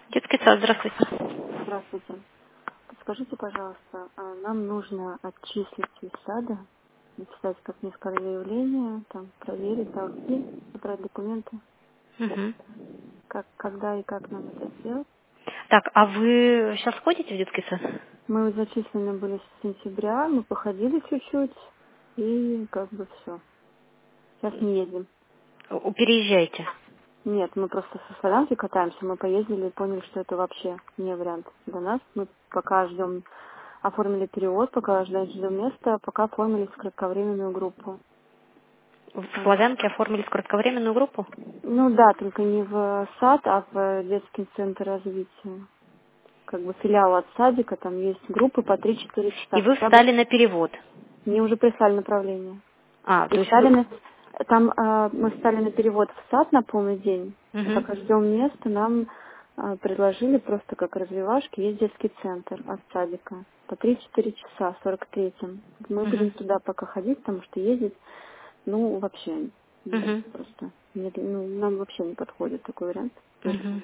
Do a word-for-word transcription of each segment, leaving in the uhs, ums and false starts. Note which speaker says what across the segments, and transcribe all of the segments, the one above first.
Speaker 1: Детский сад, здравствуйте.
Speaker 2: Здравствуйте. Подскажите, пожалуйста, а нам нужно отчислить из сада, написать, как мне сказали, заявление, там, проверить долги, собрать документы.
Speaker 1: Мгм.
Speaker 2: Как, когда и как нам это сделать?
Speaker 1: Так, а вы сейчас ходите в детский сад?
Speaker 2: Мы вот зачислены были с сентября, мы походили чуть-чуть, и как бы все. Сейчас не едем.
Speaker 1: У- Переезжаете.
Speaker 2: Нет, мы просто со Славянки катаемся, мы поездили и поняли, что это вообще не вариант для нас. Мы пока ждем, оформили перевод, пока ждем, ждем места, пока оформили в кратковременную группу.
Speaker 1: В
Speaker 2: А,
Speaker 1: Славянке оформили кратковременную группу?
Speaker 2: Ну да, только не в сад, а в детский центр развития. Как бы филиал от садика, там есть группы по три-четыре часа.
Speaker 1: И вы
Speaker 2: Хотя бы
Speaker 1: встали на перевод.
Speaker 2: мне уже прислали направление.
Speaker 1: А,
Speaker 2: И
Speaker 1: то есть
Speaker 2: стали
Speaker 1: вы...
Speaker 2: на... Там а, мы стали на перевод в сад на полный день. И
Speaker 1: Мгм.
Speaker 2: пока ждем места, нам а, предложили просто как развивашки, есть детский центр от садика. По три-четыре часа, в сорок третьем. Мы
Speaker 1: Мгм.
Speaker 2: будем туда пока ходить, потому что ездить, ну, вообще, м,
Speaker 1: Мгм.
Speaker 2: просто, нет, ну, нам вообще не подходит такой вариант.
Speaker 1: Мгм.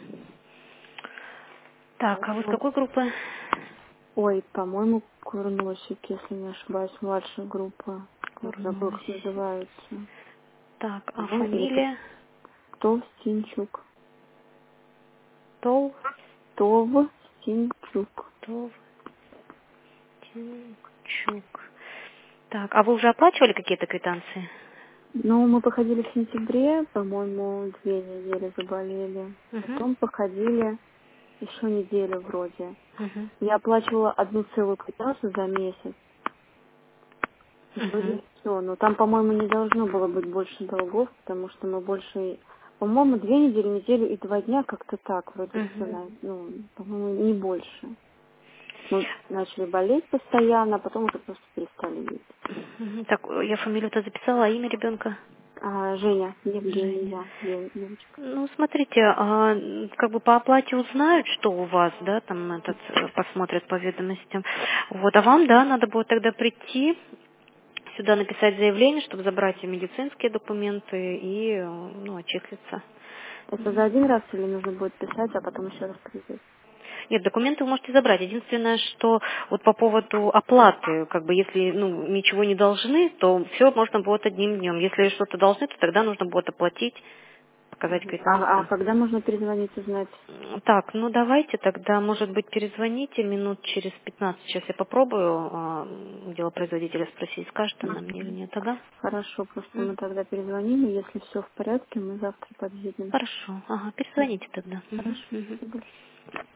Speaker 1: Так, а вы с
Speaker 2: Поэтому,
Speaker 1: какой группы?
Speaker 2: ой, по-моему, Курносик, если не ошибаюсь, младшая группа. Я уже забыла,
Speaker 1: Курнось.
Speaker 2: как называется.
Speaker 1: Так, а
Speaker 2: По-моему, или Т-
Speaker 1: фамилия?
Speaker 2: Товстинчук.
Speaker 1: Тол?
Speaker 2: Товстинчук.
Speaker 1: Товтинчук. Так, а вы уже оплачивали какие-то квитанции?
Speaker 2: Ну, мы походили в сентябре, по-моему, две недели заболели.
Speaker 1: Угу.
Speaker 2: Потом походили еще неделю вроде.
Speaker 1: Угу.
Speaker 2: Я оплачивала одну целую квитанцию за месяц. И
Speaker 1: Угу.
Speaker 2: вроде все. Но там, по-моему, не должно было быть больше долгов, потому что мы больше... По-моему, две недели, неделю и два дня как-то так вроде все.
Speaker 1: Угу.
Speaker 2: Ну, по-моему, не больше. Мы начали болеть постоянно, а потом уже просто перестали есть.
Speaker 1: Мгм. Так, э, я фамилию-то записала, а имя ребенка?
Speaker 2: А, Женя,
Speaker 1: Женя.
Speaker 2: Евгения, Ев- девочка.
Speaker 1: Ну, смотрите, а, м, как бы по оплате узнают, что у вас, да, там этот э, посмотрят по ведомостям. Вот, а вам, да, надо будет тогда прийти сюда, написать заявление, чтобы забрать и медицинские документы и, э, ну, отчислиться.
Speaker 2: Это за один раз или нужно будет писать, а потом еще раз прийти?
Speaker 1: Нет, документы вы можете забрать. Единственное, что вот по поводу оплаты, как бы если ну, ничего не должны, то все можно будет одним днем. Если что-то должны, то тогда нужно будет оплатить, показать
Speaker 2: Мгм. А, а
Speaker 1: квитанцию.
Speaker 2: когда можно перезвонить, узнать?
Speaker 1: М, Так, ну давайте тогда, может быть, перезвоните минут через пятнадцать. Сейчас я попробую а, делопроизводителя спросить, скажет она мне или
Speaker 2: Мгм.
Speaker 1: нет, ага?
Speaker 2: Хорошо, просто
Speaker 1: М,
Speaker 2: мы тогда перезвоним, и если все в порядке, мы завтра подъедем.
Speaker 1: Хорошо, ага,
Speaker 2: Мгм.
Speaker 1: перезвоните тогда. Мгм,
Speaker 2: Хорошо,
Speaker 1: мгм.
Speaker 2: спасибо.